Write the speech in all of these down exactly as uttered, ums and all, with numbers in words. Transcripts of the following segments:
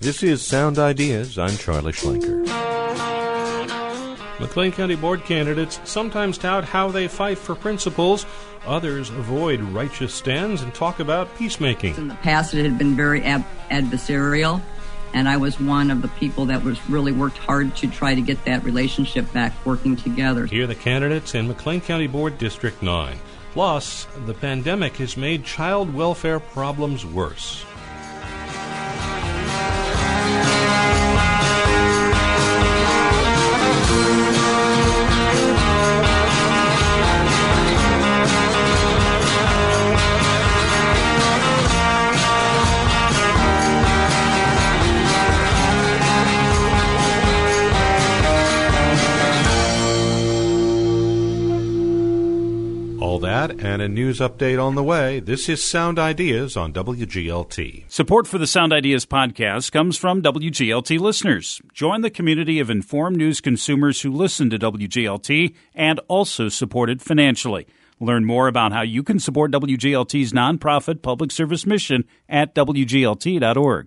This is Sound Ideas. I'm Charlie Schlenker. McLean County Board candidates sometimes tout how they fight for principles. Others avoid righteous stands and talk about peacemaking. In the past, it had been very ab- adversarial, and I was one of the people that was really worked hard to try to get that relationship back working together. Here are the candidates in McLean County Board District nine. Plus, the pandemic has made child welfare problems worse. All that and a news update on the way. This is Sound Ideas on W G L T. Support for the Sound Ideas podcast comes from W G L T listeners. Join the community of informed news consumers who listen to W G L T and also support it financially. Learn more about how you can support W G L T's nonprofit public service mission at W G L T dot org.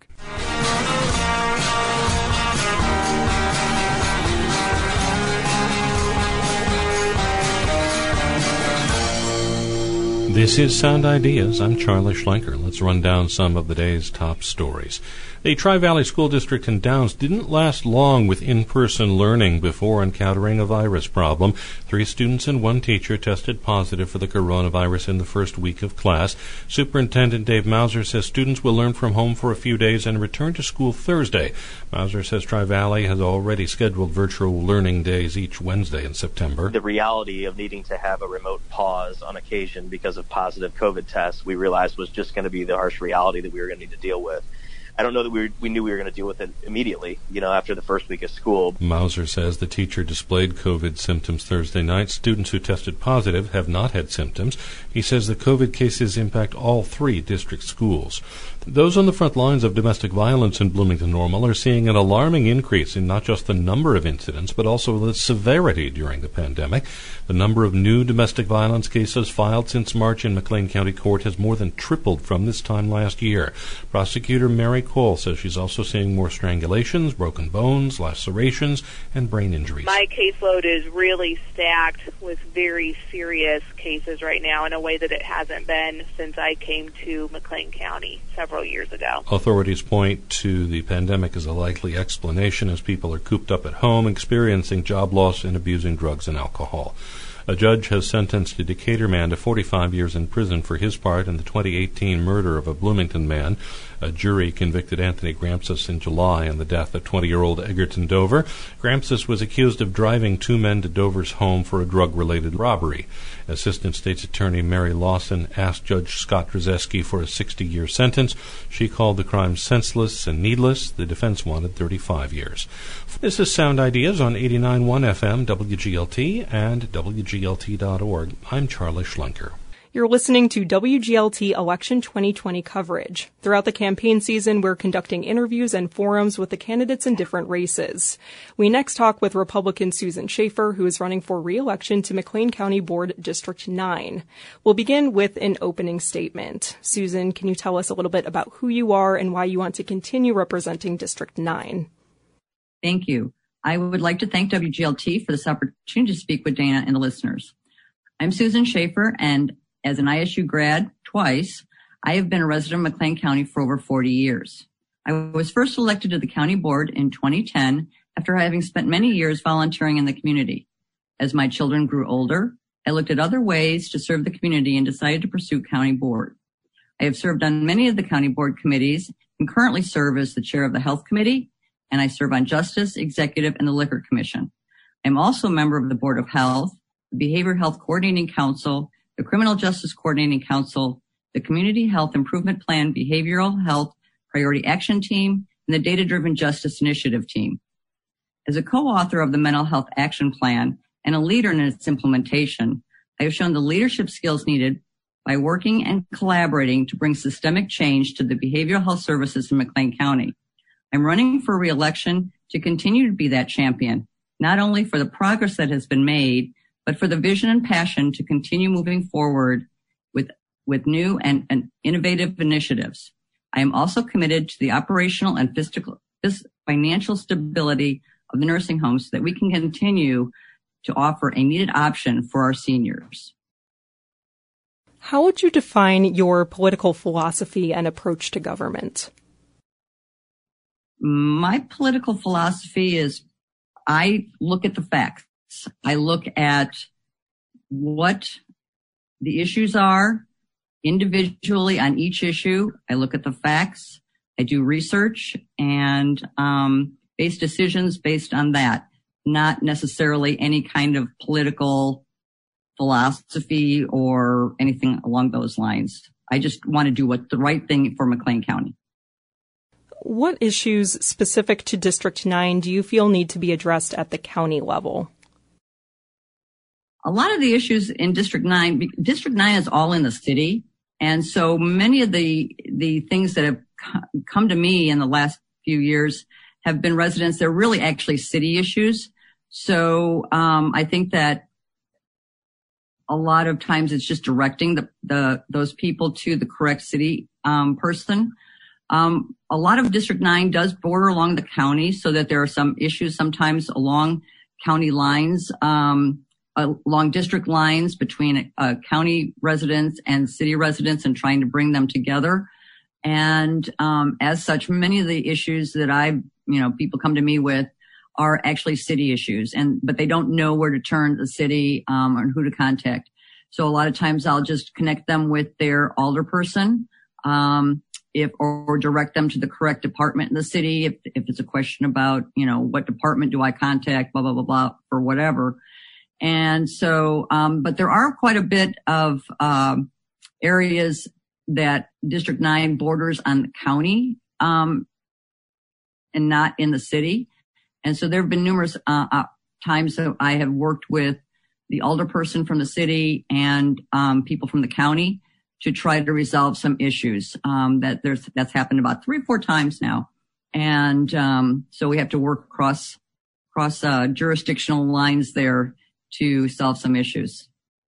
This is Sound Ideas. I'm Charlie Schlenker. Let's run down some of the day's top stories. The Tri-Valley School District in Downs didn't last long with in-person learning before encountering a virus problem. Three students and one teacher tested positive for the coronavirus in the first week of class. Superintendent Dave Mauser says students will learn from home for a few days and return to school Thursday. Mauser says Tri-Valley has already scheduled virtual learning days each Wednesday in September. The reality of needing to have a remote pause on occasion because of positive COVID tests, we realized was just going to be the harsh reality that we were going to need to deal with. I don't know that we were, we knew we were going to deal with it immediately, you know, after the first week of school. Mauser says the teacher displayed COVID symptoms Thursday night. Students who tested positive have not had symptoms. He says the COVID cases impact all three district schools. Those on the front lines of domestic violence in Bloomington Normal are seeing an alarming increase in not just the number of incidents, but also the severity during the pandemic. The number of new domestic violence cases filed since March in McLean County Court has more than tripled from this time last year. Prosecutor Mary Cole says she's also seeing more strangulations, broken bones, lacerations, and brain injuries. My caseload is really stacked with very serious cases right now in a way that it hasn't been since I came to McLean County several years ago. Authorities point to the pandemic as a likely explanation as people are cooped up at home, experiencing job loss and abusing drugs and alcohol. A judge has sentenced a Decatur man to forty-five years in prison for his part in the twenty eighteen murder of a Bloomington man. A jury convicted Anthony Gramsis in July in the death of twenty-year-old Egerton Dover. Gramsis was accused of driving two men to Dover's home for a drug-related robbery. Assistant State's Attorney Mary Lawson asked Judge Scott Drzeski for a sixty-year sentence. She called the crime senseless and needless. The defense wanted thirty-five years. This is Sound Ideas on eighty-nine point one F M, W G L T, and W G L T dot org. I'm Charlie Schlenker. You're listening to W G L T Election twenty twenty coverage. Throughout the campaign season, we're conducting interviews and forums with the candidates in different races. We next talk with Republican Susan Schaefer, who is running for re-election to McLean County Board District nine. We'll begin with an opening statement. Susan, can you tell us a little bit about who you are and why you want to continue representing District nine? Thank you. I would like to thank W G L T for this opportunity to speak with Dana and the listeners. I'm Susan Schaefer, and as an I S U grad twice, I have been a resident of McLean County for over forty years. I was first elected to the county board in twenty ten after having spent many years volunteering in the community. As my children grew older, I looked at other ways to serve the community and decided to pursue county board. I have served on many of the county board committees and currently serve as the chair of the health committee, and I serve on justice, executive, and the liquor commission. I'm also a member of the Board of Health, the Behavioral Health Coordinating Council, the Criminal Justice Coordinating Council, the Community Health Improvement Plan Behavioral Health Priority Action Team, and the Data-Driven Justice Initiative Team. As a co-author of the Mental Health Action Plan and a leader in its implementation, I have shown the leadership skills needed by working and collaborating to bring systemic change to the behavioral health services in McLean County. I'm running for re-election to continue to be that champion, not only for the progress that has been made, but for the vision and passion to continue moving forward with, with new and, and innovative initiatives. I am also committed to the operational and fiscal, this financial stability of the nursing homes so that we can continue to offer a needed option for our seniors. How would you define your political philosophy and approach to government? My political philosophy is I look at the facts. I look at what the issues are individually on each issue. I look at the facts. I do research and um, base decisions based on that, not necessarily any kind of political philosophy or anything along those lines. I just want to do what's the right thing for McLean County. What issues specific to District nine do you feel need to be addressed at the county level? A lot of the issues in District nine, District nine is all in the city. And so many of the, the things that have come to me in the last few years have been residents. They're really actually city issues. So, um, I think that a lot of times it's just directing the, the, those people to the correct city, um, person. Um, a lot of District nine does border along the county so that there are some issues sometimes along county lines, um, along district lines between uh, county residents and city residents and trying to bring them together. And um, as such, many of the issues that I, you know, people come to me with are actually city issues, and but they don't know where to turn the city um, and who to contact. So a lot of times I'll just connect them with their alderperson, um, if or, or direct them to the correct department in the city. If if it's a question about, you know, what department do I contact, blah blah blah blah, or whatever. And so, um, but there are quite a bit of, um, areas that District nine borders on the county, um, and not in the city. And so there have been numerous, uh, uh, times that I have worked with the alderperson from the city and, um, people from the county to try to resolve some issues, um, that there's, that's happened about three or four times now. And, um, so we have to work across, across, uh, jurisdictional lines there to solve some issues.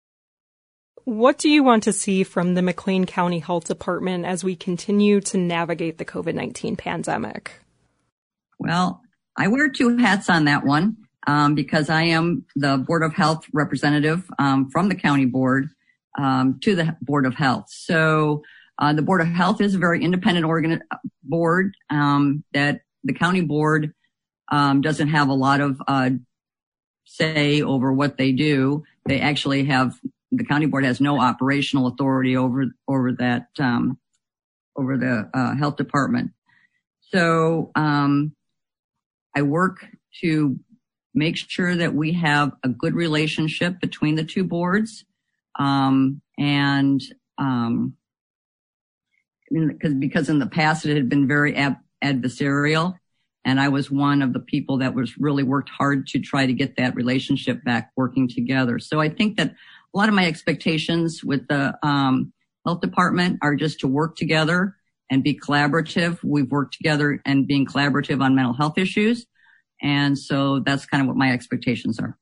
What do you want to see from the McLean County Health Department as we continue to navigate the COVID nineteen pandemic? Well, I wear two hats on that one, um, because I am the Board of Health representative um, from the county board um, to the Board of Health. So uh, the Board of Health is a very independent organ- board um, that the county board um, doesn't have a lot of uh say over what they do. They actually have, the county board has no operational authority over, over that, um, over the, uh, health department. So, um, I work to make sure that we have a good relationship between the two boards. Um, and, um, because, because in the past it had been very ab- adversarial. And I was one of the people that was really worked hard to try to get that relationship back working together. So I think that a lot of my expectations with the um, health department are just to work together and be collaborative. We've worked together and being collaborative on mental health issues. And so that's kind of what my expectations are.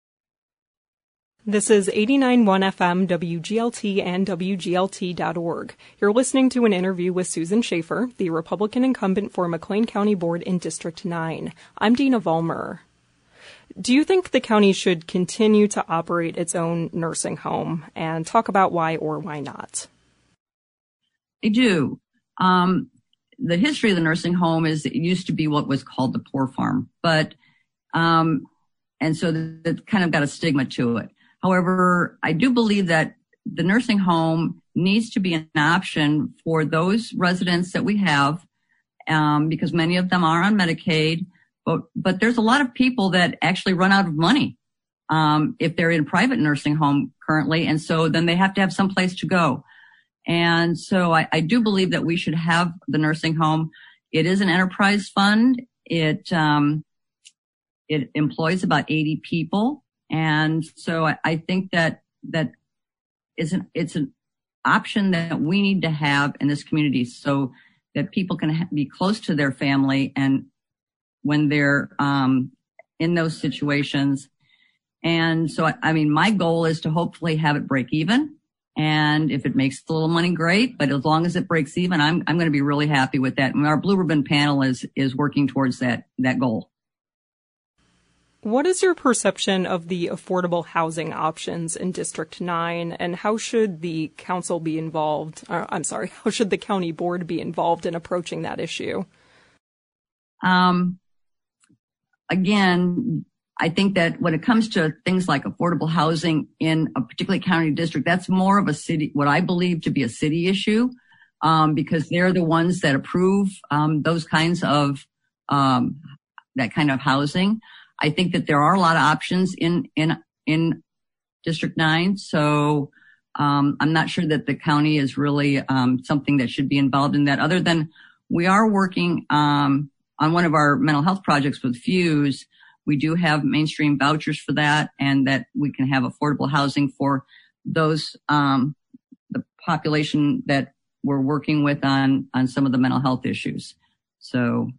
This is eighty-nine point one F M, W G L T, and W G L T dot org. You're listening to an interview with Susan Schaefer, the Republican incumbent for McLean County Board in District nine. I'm Dina Vollmer. Do you think the county should continue to operate its own nursing home? And talk about why or why not. I do. Um, the history of the nursing home is it used to be what was called the poor farm, but um, and so that kind of got a stigma to it. However, I do believe that the nursing home needs to be an option for those residents that we have, um, because many of them are on Medicaid, but, but there's a lot of people that actually run out of money, um, if they're in private nursing home currently. And so then they have to have some place to go. And so I, I do believe that we should have the nursing home. It is an enterprise fund. It, um, it employs about eighty people. And so I, I think that that is an, it's an option that we need to have in this community so that people can ha- be close to their family and when they're um, in those situations. And so, I, I mean, my goal is to hopefully have it break even And if it makes a little money, great. But as long as it breaks even, I'm I'm going to be really happy with that. And our Blue Ribbon panel is is working towards that that goal. What is your perception of the affordable housing options in District nine, and how should the council be involved? Or, I'm sorry, how should the county board be involved in approaching that issue? Um, again, I think that when it comes to things like affordable housing in a particular county district, that's more of a city, what I believe to be a city issue, um, because they're the ones that approve um, those kinds of um, that kind of housing. I think that there are a lot of options in in in District nine, so um, I'm not sure that the county is really um, something that should be involved in that. Other than we are working um, on one of our mental health projects with Fuse. We do have mainstream vouchers for that, and that we can have affordable housing for those um, the population that we're working with on on some of the mental health issues. So.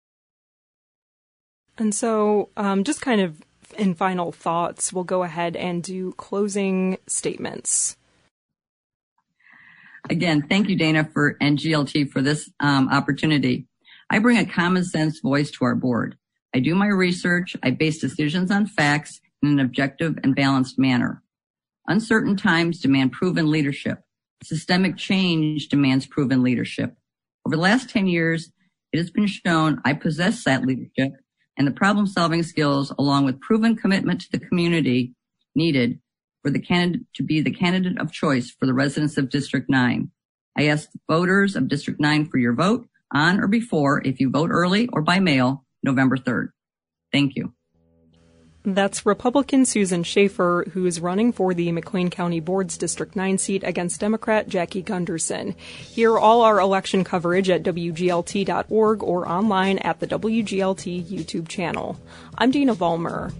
And so um, just kind of in final thoughts, we'll go ahead and do closing statements. Again, thank you, Dana, for and G L T for this um, opportunity. I bring a common sense voice to our board. I do my research. I base decisions on facts in an objective and balanced manner. Uncertain times demand proven leadership. Systemic change demands proven leadership. Over the last ten years, it has been shown I possess that leadership and the problem-solving skills, along with proven commitment to the community needed for the candidate to be the candidate of choice for the residents of District nine. I ask voters of District nine for your vote on or before, if you vote early or by mail, November third. Thank you. That's Republican Susan Schaefer, who is running for the McLean County Board's District nine seat against Democrat Jackie Gunderson. Hear all our election coverage at W G L T dot org or online at the W G L T YouTube channel. I'm Dina Vollmer.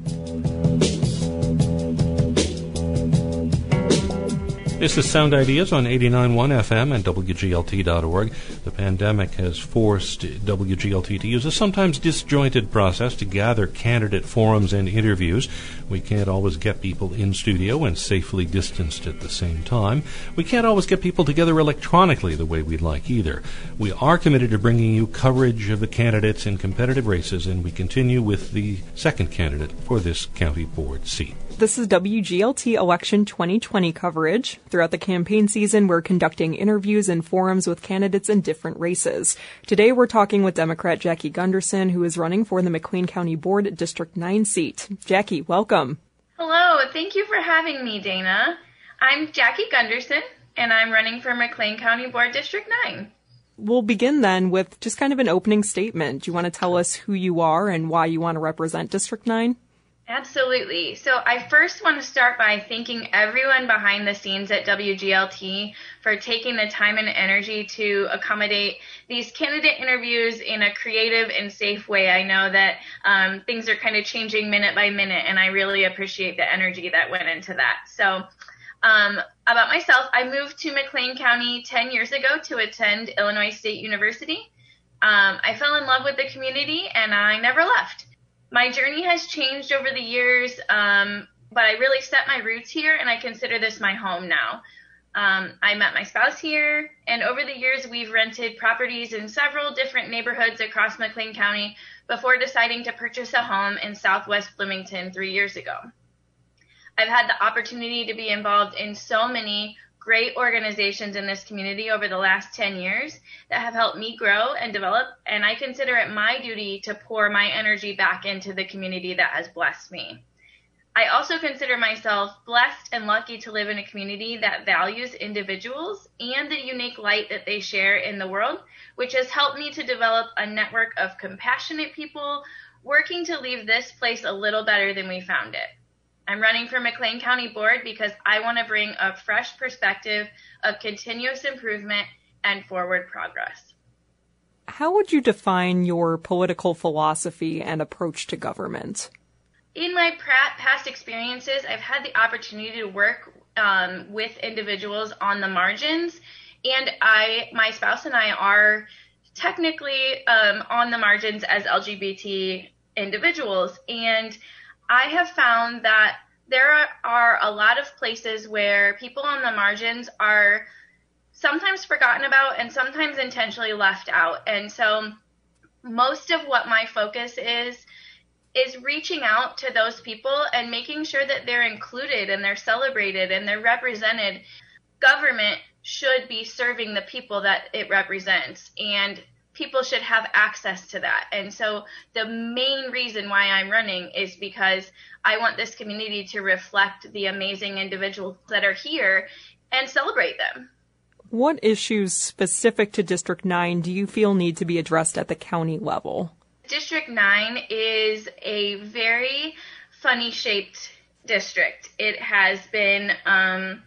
This is Sound Ideas on eighty-nine point one F M and W G L T dot org. The pandemic has forced W G L T to use a sometimes disjointed process to gather candidate forums and interviews. We can't always get people in studio and safely distanced at the same time. We can't always get people together electronically the way we'd like either. We are committed to bringing you coverage of the candidates in competitive races, and we continue with the second candidate for this county board seat. This is W G L T Election twenty twenty coverage. Throughout the campaign season, we're conducting interviews and forums with candidates in different races. Today, we're talking with Democrat Jackie Gunderson, who is running for the McLean County Board District nine seat. Jackie, welcome. Hello. Thank you for having me, Dana. I'm Jackie Gunderson, and I'm running for McLean County Board District nine. We'll begin then with just kind of an opening statement. Do you want to tell us who you are and why you want to represent District nine? Absolutely. So I first want to start by thanking everyone behind the scenes at W G L T for taking the time and energy to accommodate these candidate interviews in a creative and safe way. I know that um, things are kind of changing minute by minute, and I really appreciate the energy that went into that. So um, about myself, I moved to McLean County ten years ago to attend Illinois State University. Um, I fell in love with the community, and I never left. My journey has changed over the years, um, but I really set my roots here, and I consider this my home now. Um, I met my spouse here, and over the years, we've rented properties in several different neighborhoods across McLean County before deciding to purchase a home in Southwest Bloomington three years ago. I've had the opportunity to be involved in so many great organizations in this community over the last ten years that have helped me grow and develop, and I consider it my duty to pour my energy back into the community that has blessed me. I also consider myself blessed and lucky to live in a community that values individuals and the unique light that they share in the world, which has helped me to develop a network of compassionate people working to leave this place a little better than we found it. I'm running for McLean County Board because I want to bring a fresh perspective of continuous improvement and forward progress. How would you define your political philosophy and approach to government? In my past experiences, I've had the opportunity to work um, with individuals on the margins, and I, my spouse and I are technically um, on the margins as L G B T individuals, and I have found that there are a lot of places where people on the margins are sometimes forgotten about and sometimes intentionally left out. And so most of what my focus is is reaching out to those people and making sure that they're included and they're celebrated and they're represented. Government should be serving the people that it represents, and people should have access to that. And so the main reason why I'm running is because I want this community to reflect the amazing individuals that are here and celebrate them. What issues specific to District nine do you feel need to be addressed at the county level? District nine is a very funny-shaped district. It has been um,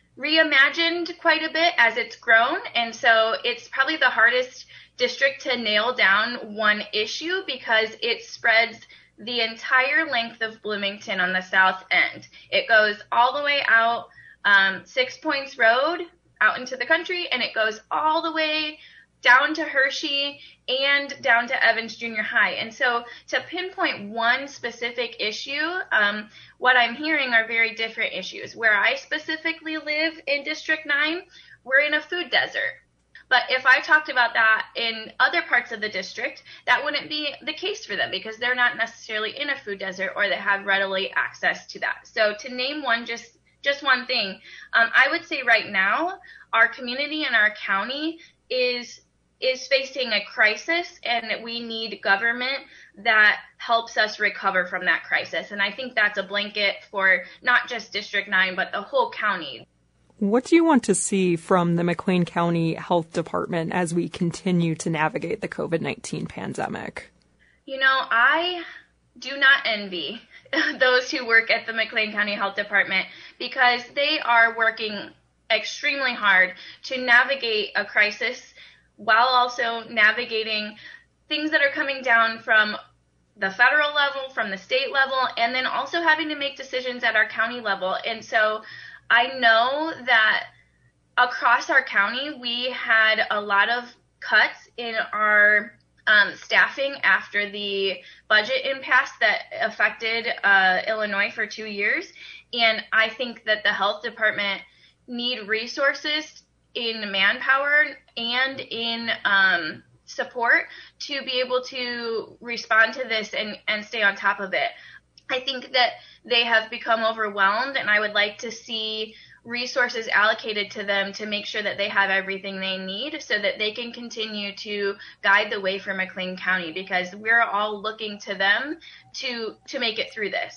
reimagined quite a bit as it's grown, and so it's probably the hardest district to nail down one issue because it spreads the entire length of Bloomington on the south end. It goes all the way out um, Six Points Road out into the country, and it goes all the way down to Hershey and down to Evans Junior High. And so to pinpoint one specific issue, um, what I'm hearing are very different issues. Where I specifically live in District nine, we're in a food desert. But if I talked about that in other parts of the district, that wouldn't be the case for them because they're not necessarily in a food desert or they have readily access to that. So to name one, just just one thing, um, I would say right now, our community and our county is is facing a crisis, and we need government that helps us recover from that crisis. And I think that's a blanket for not just District nine, but the whole county. What do you want to see from the McLean County Health Department as we continue to navigate the COVID nineteen pandemic? You know, I do not envy those who work at the McLean County Health Department because they are working extremely hard to navigate a crisis while also navigating things that are coming down from the federal level, from the state level, and then also having to make decisions at our county level. And so I know that across our county, we had a lot of cuts in our um, staffing after the budget impasse that affected uh, Illinois for two years. And I think that the health department need resources in manpower and in um, support to be able to respond to this and, and stay on top of it. I think that they have become overwhelmed, and I would like to see resources allocated to them to make sure that they have everything they need so that they can continue to guide the way for McLean County, because we're all looking to them to to make it through this.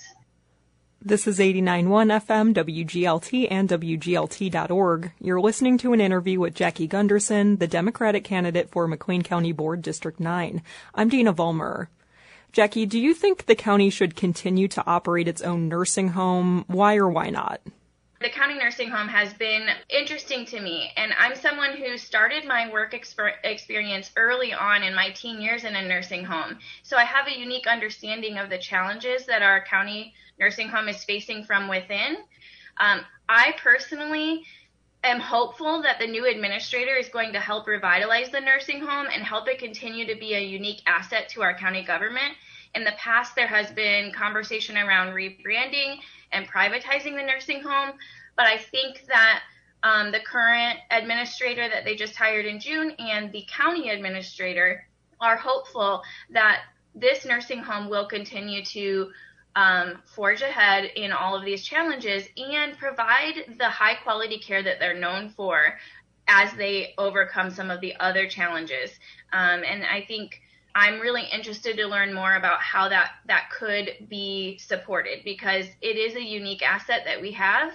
This is eighty-nine point one F M, W G L T, and W G L T dot org. You're listening to an interview with Jackie Gunderson, the Democratic candidate for McLean County Board District nine. I'm Dina Vollmer. Jackie, do you think the county should continue to operate its own nursing home? Why or why not? The county nursing home has been interesting to me, and I'm someone who started my work exper- experience early on in my teen years in a nursing home. So I have a unique understanding of the challenges that our county nursing home is facing from within. Um, I personally am hopeful that the new administrator is going to help revitalize the nursing home and help it continue to be a unique asset to our county government. In the past, there has been conversation around rebranding and privatizing the nursing home, but I think that um, the current administrator that they just hired in June and the county administrator are hopeful that this nursing home will continue to um, forge ahead in all of these challenges and provide the high quality care that they're known for as they overcome some of the other challenges. Um, and I think I'm really interested to learn more about how that, that could be supported, because it is a unique asset that we have.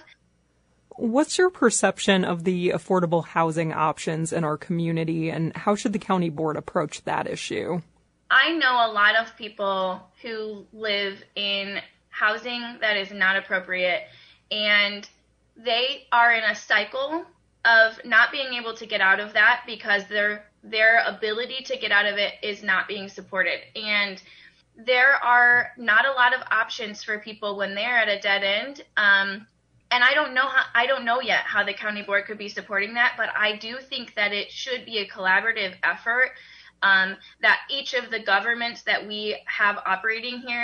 What's your perception of the affordable housing options in our community, and how should the county board approach that issue? I know a lot of people who live in housing that is not appropriate, and they are in a cycle of not being able to get out of that because their their ability to get out of it is not being supported. And there are not a lot of options for people when they're at a dead end. Um, and I don't know how, I don't know yet how the county board could be supporting that, but I do think that it should be a collaborative effort, um, that each of the governments that we have operating here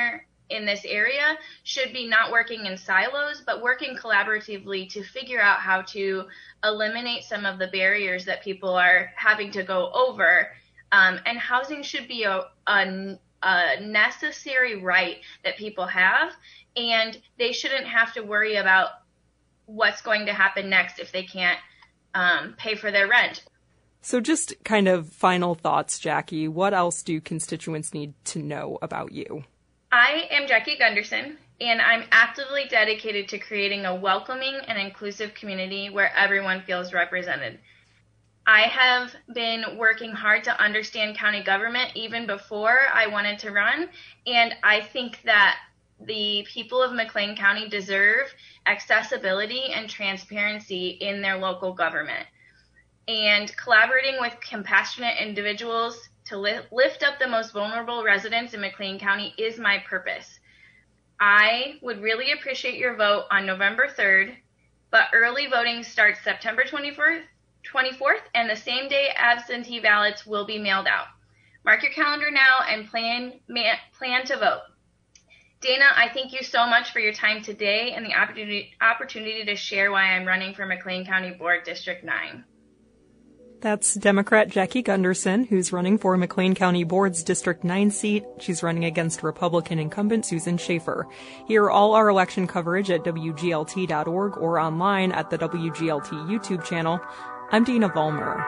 in this area should be not working in silos, but working collaboratively to figure out how to eliminate some of the barriers that people are having to go over. Um, and housing should be a, a, a necessary right that people have, and they shouldn't have to worry about what's going to happen next if they can't um, pay for their rent. So just kind of final thoughts, Jackie. What else do constituents need to know about you? I am Jackie Gunderson, and I'm actively dedicated to creating a welcoming and inclusive community where everyone feels represented. I have been working hard to understand county government even before I wanted to run, and I think that the people of McLean County deserve accessibility and transparency in their local government. And collaborating with compassionate individuals to li- lift up the most vulnerable residents in McLean County is my purpose. I would really appreciate your vote on November third, but early voting starts September twenty-fourth, twenty-fourth, and the same day absentee ballots will be mailed out. Mark your calendar now and plan, man, plan to vote. Dana, I thank you so much for your time today and the opportunity, opportunity to share why I'm running for McLean County Board District nine. That's Democrat Jackie Gunderson, who's running for McLean County Board's District nine seat. She's running against Republican incumbent Susan Schaefer. Hear all our election coverage at W G L T dot org or online at the W G L T YouTube channel. I'm Dina Vollmer.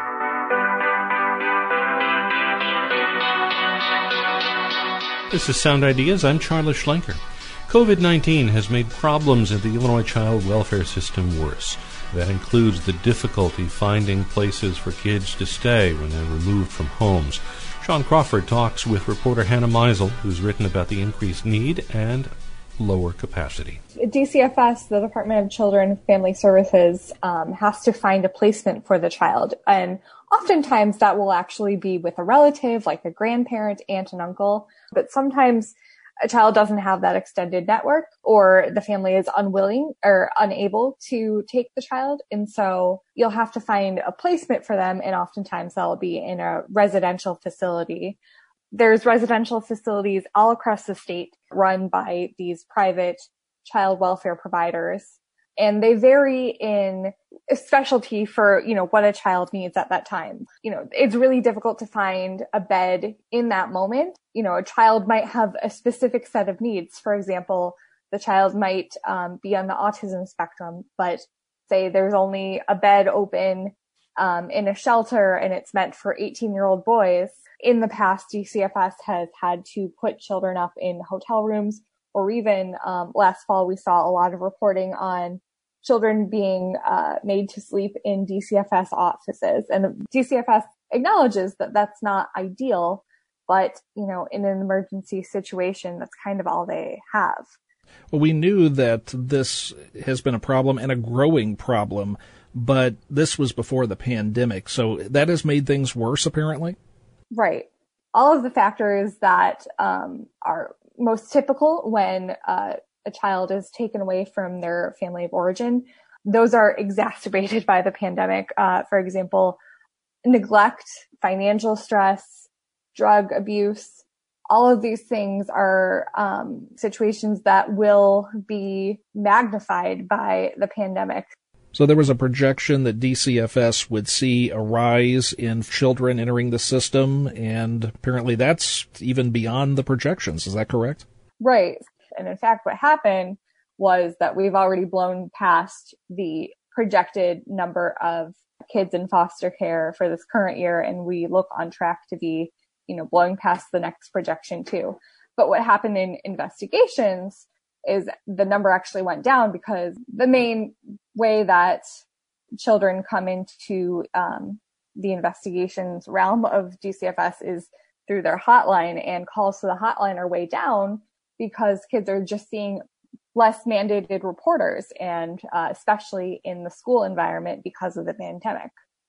This is Sound Ideas. I'm Charlie Schlenker. COVID nineteen has made problems in the Illinois child welfare system worse. That includes the difficulty finding places for kids to stay when they're removed from homes. Sean Crawford talks with reporter Hannah Meisel, who's written about the increased need and lower capacity. D C F S, the Department of Children and Family Services, um, has to find a placement for the child. And oftentimes that will actually be with a relative, like a grandparent, aunt, and uncle. But sometimes a child doesn't have that extended network, or the family is unwilling or unable to take the child. And so you'll have to find a placement for them. And oftentimes that'll be in a residential facility. There's residential facilities all across the state run by these private child welfare providers. And they vary in a specialty for, you know, what a child needs at that time. You know, it's really difficult to find a bed in that moment. You know, a child might have a specific set of needs. For example, the child might um, be on the autism spectrum, but say there's only a bed open um, in a shelter and it's meant for eighteen-year-old boys. In the past, D C F S has had to put children up in hotel rooms, or even um, last fall, we saw a lot of reporting on children being uh, made to sleep in D C F S offices. And D C F S acknowledges that that's not ideal, but, you know, in an emergency situation, that's kind of all they have. Well, we knew that this has been a problem and a growing problem, but this was before the pandemic. So that has made things worse, apparently? Right. All of the factors that um, are most typical when uh, a child is taken away from their family of origin, those are exacerbated by the pandemic. Uh, for example, neglect, financial stress, drug abuse. All of these things are um, situations that will be magnified by the pandemic. So there was a projection that D C F S would see a rise in children entering the system, and apparently that's even beyond the projections. Is that correct? Right. And in fact, what happened was that we've already blown past the projected number of kids in foster care for this current year, and we look on track to be, you know, blowing past the next projection too. But what happened in investigations is the number actually went down, because the main way that children come into um, the investigations realm of D C F S is through their hotline, and calls to the hotline are way down because kids are just seeing less mandated reporters, and uh, especially in the school environment because of the pandemic.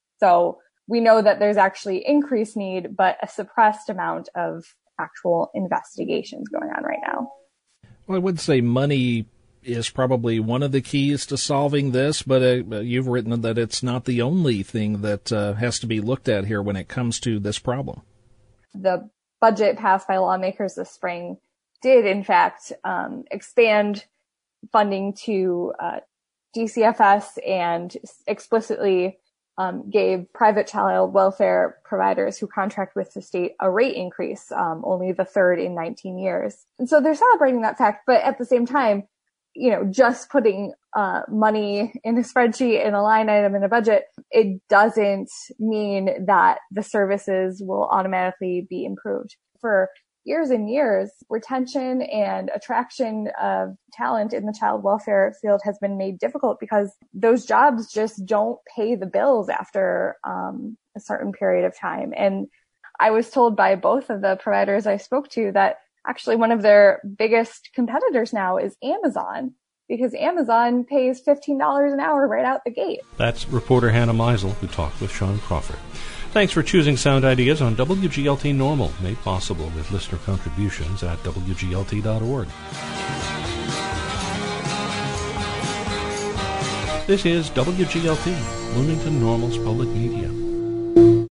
So we know that there's actually increased need, but a suppressed amount of actual investigations going on right now. Well, I would say money is probably one of the keys to solving this, but uh, you've written that it's not the only thing that uh, has to be looked at here when it comes to this problem. The budget passed by lawmakers this spring did, in fact, um, expand funding to uh, D C F S and explicitly um, gave private child welfare providers who contract with the state a rate increase, um, only the third in nineteen years. And so they're celebrating that fact, but at the same time, you know, just putting uh, money in a spreadsheet in a line item in a budget, it doesn't mean that the services will automatically be improved. For years and years, retention and attraction of talent in the child welfare field has been made difficult because those jobs just don't pay the bills after um, a certain period of time. And I was told by both of the providers I spoke to that actually one of their biggest competitors now is Amazon, because Amazon pays fifteen dollars an hour right out the gate. That's reporter Hannah Meisel, who talked with Sean Crawford. Thanks for choosing Sound Ideas on W G L T Normal, made possible with listener contributions at W G L T dot org. This is W G L T, Bloomington Normal's Public Media.